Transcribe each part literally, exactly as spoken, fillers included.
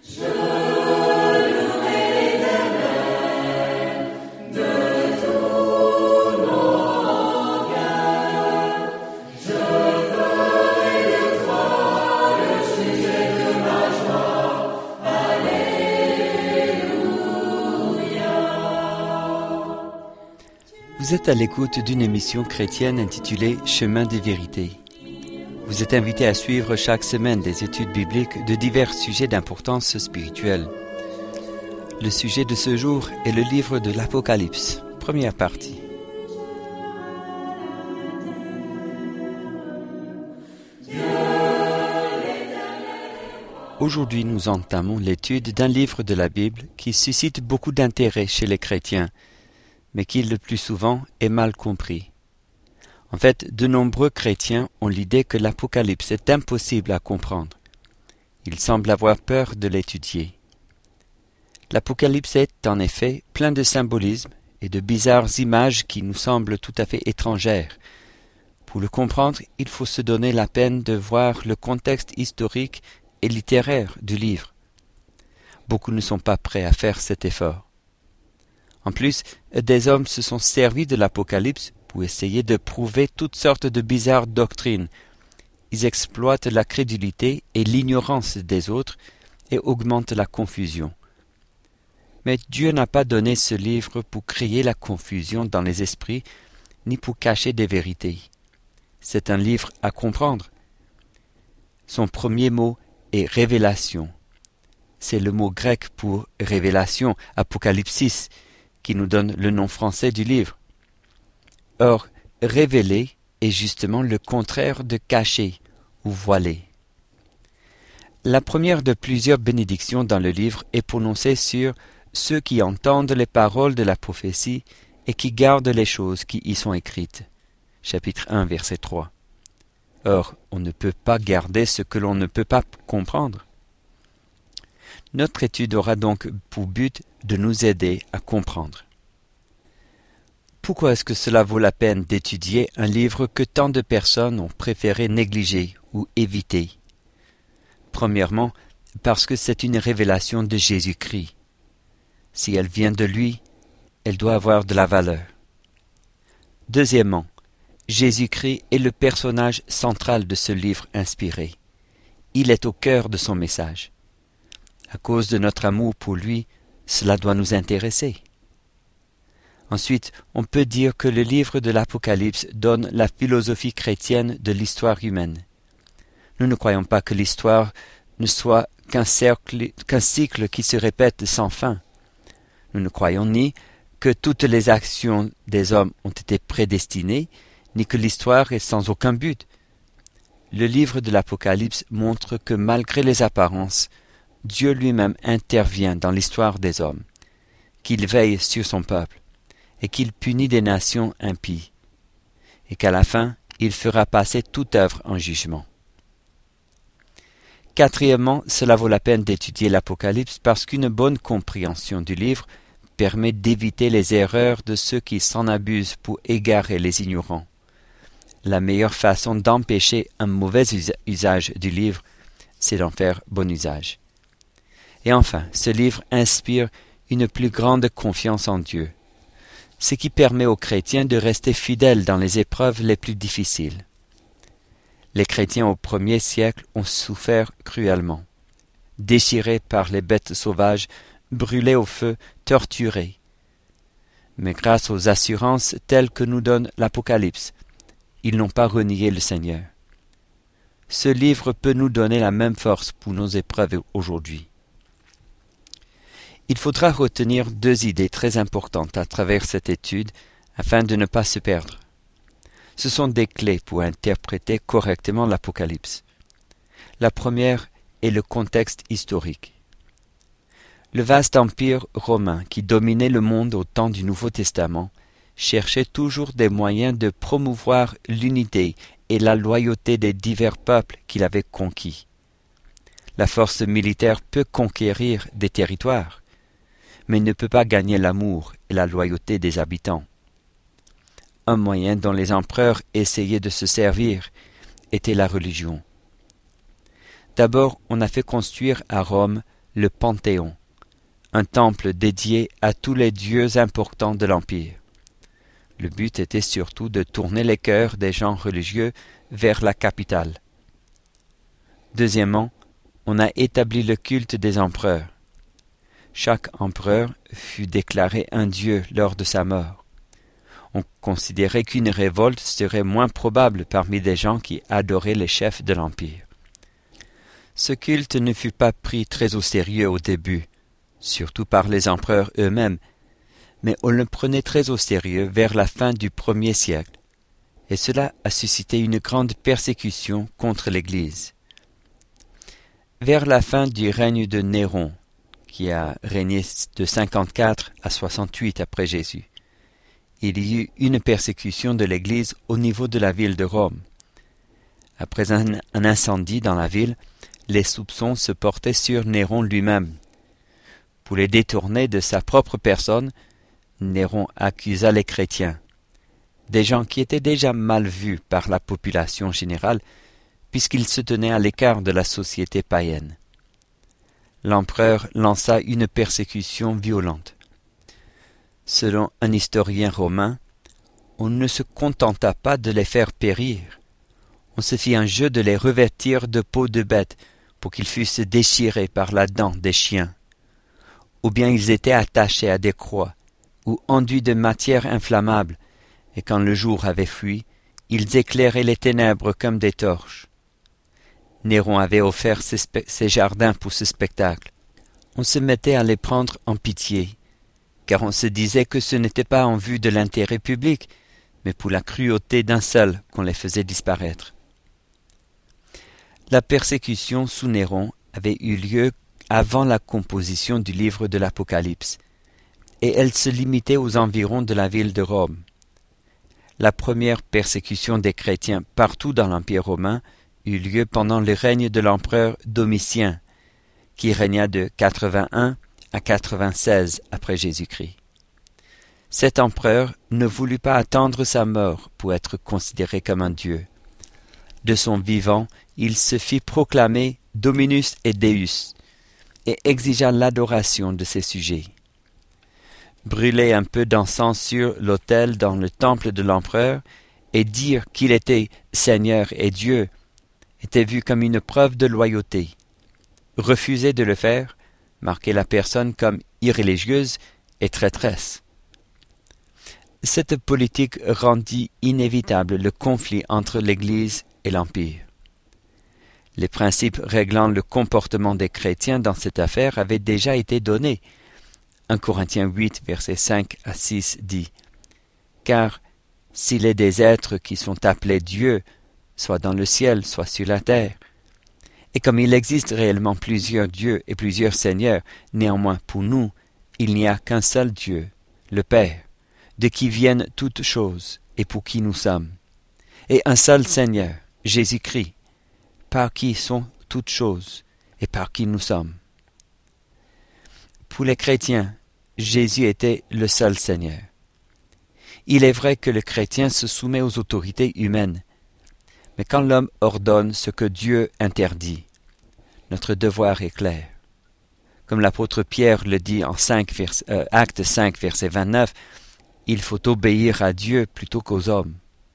Vous êtes à l'écoute d'une émission chrétienne intitulée Chemin des vérités. Vous êtes invité à suivre chaque semaine des études bibliques de divers sujets d'importance spirituelle. Le sujet de ce jour est le livre de l'Apocalypse, première partie. Aujourd'hui, nous entamons l'étude d'un livre de la Bible qui suscite beaucoup d'intérêt chez les chrétiens, mais qui le plus souvent est mal compris. En fait, de nombreux chrétiens ont l'idée que l'Apocalypse est impossible à comprendre. Ils semblent avoir peur de l'étudier. L'Apocalypse est, en effet, plein de symbolisme et de bizarres images qui nous semblent tout à fait étrangères. Pour le comprendre, il faut se donner la peine de voir le contexte historique et littéraire du livre. Beaucoup ne sont pas prêts à faire cet effort. En plus, des hommes se sont servis de l'Apocalypse pour essayer de prouver toutes sortes de bizarres doctrines. Ils exploitent la crédulité et l'ignorance des autres et augmentent la confusion. Mais Dieu n'a pas donné ce livre pour créer la confusion dans les esprits, ni pour cacher des vérités. C'est un livre à comprendre. Son premier mot est « révélation ». C'est le mot grec pour « révélation », apocalypsis, qui nous donne le nom français du livre. Or, révéler est justement le contraire de cacher ou voiler. La première de plusieurs bénédictions dans le livre est prononcée sur ceux qui entendent les paroles de la prophétie et qui gardent les choses qui y sont écrites. Chapitre un, verset trois. Or, on ne peut pas garder ce que l'on ne peut pas comprendre. Notre étude aura donc pour but de nous aider à comprendre. Pourquoi est-ce que cela vaut la peine d'étudier un livre que tant de personnes ont préféré négliger ou éviter? Premièrement, parce que c'est une révélation de Jésus-Christ. Si elle vient de lui, elle doit avoir de la valeur. Deuxièmement, Jésus-Christ est le personnage central de ce livre inspiré. Il est au cœur de son message. À cause de notre amour pour lui, cela doit nous intéresser. Ensuite, on peut dire que le livre de l'Apocalypse donne la philosophie chrétienne de l'histoire humaine. Nous ne croyons pas que l'histoire ne soit qu'un cercle, qu'un cycle qui se répète sans fin. Nous ne croyons ni que toutes les actions des hommes ont été prédestinées, ni que l'histoire est sans aucun but. Le livre de l'Apocalypse montre que malgré les apparences, Dieu lui-même intervient dans l'histoire des hommes, qu'il veille sur son peuple, et qu'il punit des nations impies, et qu'à la fin, il fera passer toute œuvre en jugement. Quatrièmement, cela vaut la peine d'étudier l'Apocalypse parce qu'une bonne compréhension du livre permet d'éviter les erreurs de ceux qui s'en abusent pour égarer les ignorants. La meilleure façon d'empêcher un mauvais usage du livre, c'est d'en faire bon usage. Et enfin, ce livre inspire une plus grande confiance en Dieu, ce qui permet aux chrétiens de rester fidèles dans les épreuves les plus difficiles. Les chrétiens au premier siècle ont souffert cruellement, déchirés par les bêtes sauvages, brûlés au feu, torturés. Mais grâce aux assurances telles que nous donne l'Apocalypse, ils n'ont pas renié le Seigneur. Ce livre peut nous donner la même force pour nos épreuves aujourd'hui. Il faudra retenir deux idées très importantes à travers cette étude afin de ne pas se perdre. Ce sont des clés pour interpréter correctement l'Apocalypse. La première est le contexte historique. Le vaste empire romain qui dominait le monde au temps du Nouveau Testament cherchait toujours des moyens de promouvoir l'unité et la loyauté des divers peuples qu'il avait conquis. La force militaire peut conquérir des territoires, mais ne peut pas gagner l'amour et la loyauté des habitants. Un moyen dont les empereurs essayaient de se servir était la religion. D'abord, on a fait construire à Rome le Panthéon, un temple dédié à tous les dieux importants de l'Empire. Le but était surtout de tourner les cœurs des gens religieux vers la capitale. Deuxièmement, on a établi le culte des empereurs. Chaque empereur fut déclaré un dieu lors de sa mort. On considérait qu'une révolte serait moins probable parmi des gens qui adoraient les chefs de l'Empire. Ce culte ne fut pas pris très au sérieux au début, surtout par les empereurs eux-mêmes, mais on le prenait très au sérieux vers la fin du premier siècle, et cela a suscité une grande persécution contre l'Église. Vers la fin du règne de Néron, qui a régné de cinquante-quatre à soixante-huit après Jésus, il y eut une persécution de l'Église au niveau de la ville de Rome. Après un, un incendie dans la ville, les soupçons se portaient sur Néron lui-même. Pour les détourner de sa propre personne, Néron accusa les chrétiens, des gens qui étaient déjà mal vus par la population générale, puisqu'ils se tenaient à l'écart de la société païenne. L'empereur lança une persécution violente. Selon un historien romain, on ne se contenta pas de les faire périr. On se fit un jeu de les revêtir de peau de bête pour qu'ils fussent déchirés par la dent des chiens. Ou bien ils étaient attachés à des croix ou enduits de matière inflammable, et quand le jour avait fui, ils éclairaient les ténèbres comme des torches. Néron avait offert ses, ses jardins pour ce spectacle. On se mettait à les prendre en pitié, car on se disait que ce n'était pas en vue de l'intérêt public, mais pour la cruauté d'un seul qu'on les faisait disparaître. La persécution sous Néron avait eu lieu avant la composition du livre de l'Apocalypse, et elle se limitait aux environs de la ville de Rome. La première persécution des chrétiens partout dans l'Empire romain eut lieu pendant le règne de l'empereur Domitien, qui régna de quatre-vingt-un à quatre-vingt-seize après Jésus-Christ. Cet empereur ne voulut pas attendre sa mort pour être considéré comme un dieu. De son vivant, il se fit proclamer Dominus et Deus, et exigea l'adoration de ses sujets. Brûler un peu d'encens sur l'autel dans le temple de l'empereur et dire qu'il était Seigneur et Dieu était vu comme une preuve de loyauté. Refuser de le faire marquait la personne comme irreligieuse et traîtresse. Cette politique rendit inévitable le conflit entre l'Église et l'Empire. Les principes réglant le comportement des chrétiens dans cette affaire avaient déjà été donnés. un Corinthiens huit, versets cinq à six dit « Car s'il est des êtres qui sont appelés dieux, soit dans le ciel, soit sur la terre, et comme il existe réellement plusieurs dieux et plusieurs seigneurs, néanmoins pour nous, il n'y a qu'un seul Dieu, le Père, de qui viennent toutes choses et pour qui nous sommes, et un seul Seigneur, Jésus-Christ, par qui sont toutes choses et par qui nous sommes. » Pour les chrétiens, Jésus était le seul Seigneur. Il est vrai que le chrétien se soumet aux autorités humaines, mais quand l'homme ordonne ce que Dieu interdit, notre devoir est clair. Comme l'apôtre Pierre le dit en cinq vers, euh, Acte cinq, verset vingt-neuf, il faut obéir à Dieu plutôt qu'aux hommes.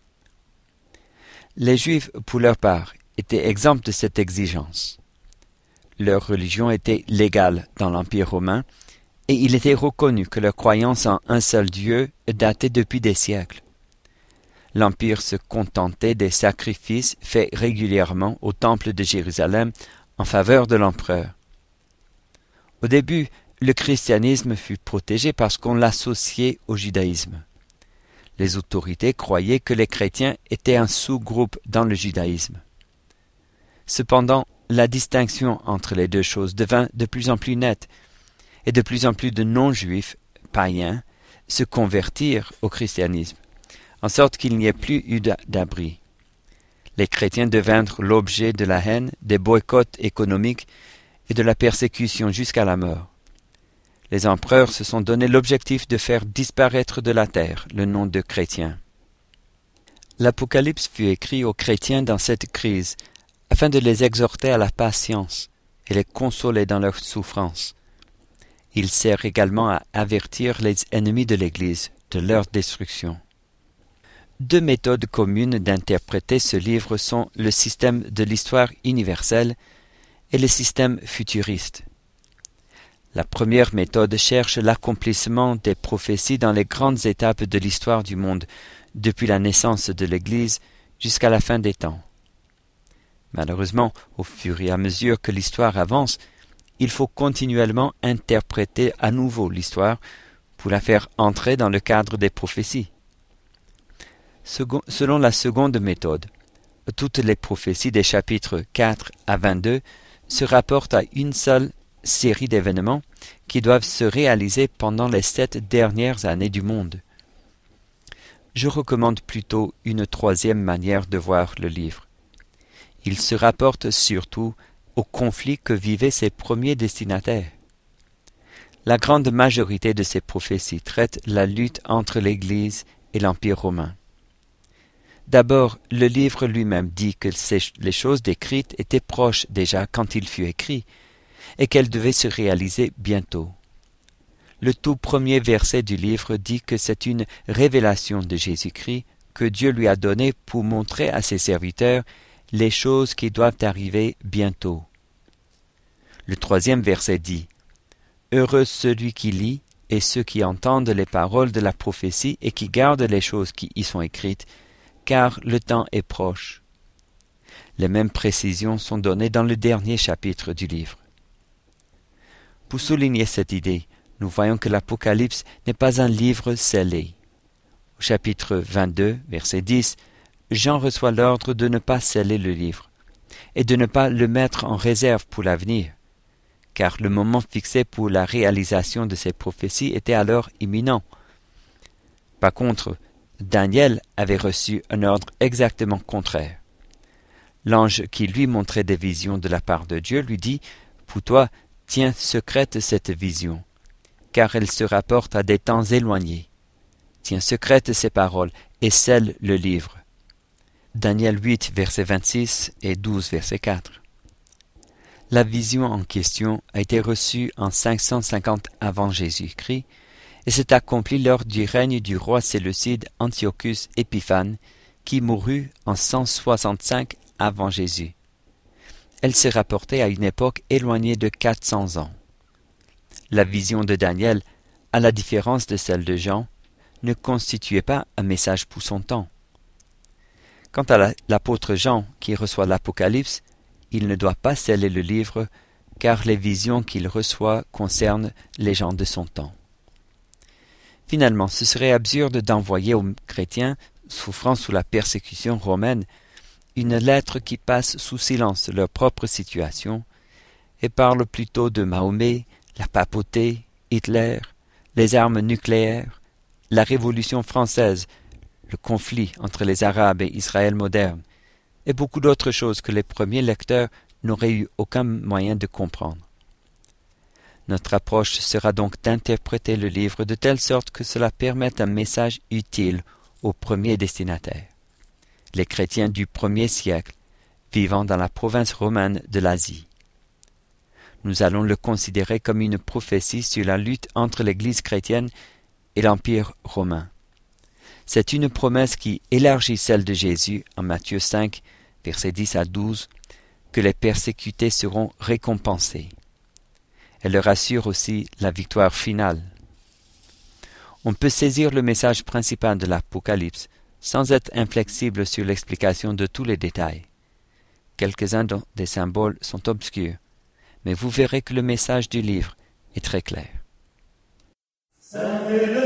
Les Juifs, pour leur part, étaient exempts de cette exigence. Leur religion était légale dans l'Empire romain, et il était reconnu que leur croyance en un seul Dieu datait depuis des siècles. L'Empire se contentait des sacrifices faits régulièrement au temple de Jérusalem en faveur de l'empereur. Au début, le christianisme fut protégé parce qu'on l'associait au judaïsme. Les autorités croyaient que les chrétiens étaient un sous-groupe dans le judaïsme. Cependant, la distinction entre les deux choses devint de plus en plus nette, et de plus en plus de non-juifs, païens, se convertirent au christianisme, en sorte qu'il n'y ait plus eu d'abri. Les chrétiens devinrent l'objet de la haine, des boycotts économiques et de la persécution jusqu'à la mort. Les empereurs se sont donné l'objectif de faire disparaître de la terre le nom de chrétien. L'Apocalypse fut écrit aux chrétiens dans cette crise, afin de les exhorter à la patience et les consoler dans leurs souffrances. Il sert également à avertir les ennemis de l'Église de leur destruction. Deux méthodes communes d'interpréter ce livre sont le système de l'histoire universelle et le système futuriste. La première méthode cherche l'accomplissement des prophéties dans les grandes étapes de l'histoire du monde, depuis la naissance de l'Église jusqu'à la fin des temps. Malheureusement, au fur et à mesure que l'histoire avance, il faut continuellement interpréter à nouveau l'histoire pour la faire entrer dans le cadre des prophéties. Selon la seconde méthode, toutes les prophéties des chapitres quatre à vingt-deux se rapportent à une seule série d'événements qui doivent se réaliser pendant les sept dernières années du monde. Je recommande plutôt une troisième manière de voir le livre. Il se rapporte surtout au conflit que vivaient ses premiers destinataires. La grande majorité de ces prophéties traitent la lutte entre l'Église et l'Empire romain. D'abord, le livre lui-même dit que ces, les choses décrites étaient proches déjà quand il fut écrit, et qu'elles devaient se réaliser bientôt. Le tout premier verset du livre dit que c'est une révélation de Jésus-Christ que Dieu lui a donnée pour montrer à ses serviteurs les choses qui doivent arriver bientôt. Le troisième verset dit « Heureux celui qui lit et ceux qui entendent les paroles de la prophétie et qui gardent les choses qui y sont écrites, car le temps est proche. » Les mêmes précisions sont données dans le dernier chapitre du livre. Pour souligner cette idée, nous voyons que l'Apocalypse n'est pas un livre scellé. Au chapitre vingt-deux, verset dix, Jean reçoit l'ordre de ne pas sceller le livre et de ne pas le mettre en réserve pour l'avenir, car le moment fixé pour la réalisation de ces prophéties était alors imminent. Par contre, Daniel avait reçu un ordre exactement contraire. L'ange qui lui montrait des visions de la part de Dieu lui dit « Pour toi, tiens secrète cette vision, car elle se rapporte à des temps éloignés. Tiens secrète ces paroles et scelle le livre. » Daniel huit, verset vingt-six et douze, verset quatre. La vision en question a été reçue en cinq cent cinquante avant Jésus-Christ et s'est accomplie lors du règne du roi séleucide Antiochus Épiphane, qui mourut en cent soixante-cinq avant Jésus. Elle s'est rapportée à une époque éloignée de quatre cents ans. La vision de Daniel, à la différence de celle de Jean, ne constituait pas un message pour son temps. Quant à l'apôtre Jean qui reçoit l'Apocalypse, il ne doit pas sceller le livre, car les visions qu'il reçoit concernent les gens de son temps. Finalement, ce serait absurde d'envoyer aux chrétiens souffrant sous la persécution romaine une lettre qui passe sous silence leur propre situation et parle plutôt de Mahomet, la papauté, Hitler, les armes nucléaires, la Révolution française, le conflit entre les Arabes et Israël moderne, et beaucoup d'autres choses que les premiers lecteurs n'auraient eu aucun moyen de comprendre. Notre approche sera donc d'interpréter le livre de telle sorte que cela permette un message utile aux premiers destinataires, les chrétiens du premier siècle, vivant dans la province romaine de l'Asie. Nous allons le considérer comme une prophétie sur la lutte entre l'Église chrétienne et l'Empire romain. C'est une promesse qui élargit celle de Jésus en Matthieu cinq, versets dix à douze, que les persécutés seront récompensés. Elle leur assure aussi la victoire finale. On peut saisir le message principal de l'Apocalypse sans être inflexible sur l'explication de tous les détails. Quelques-uns des symboles sont obscurs, mais vous verrez que le message du livre est très clair.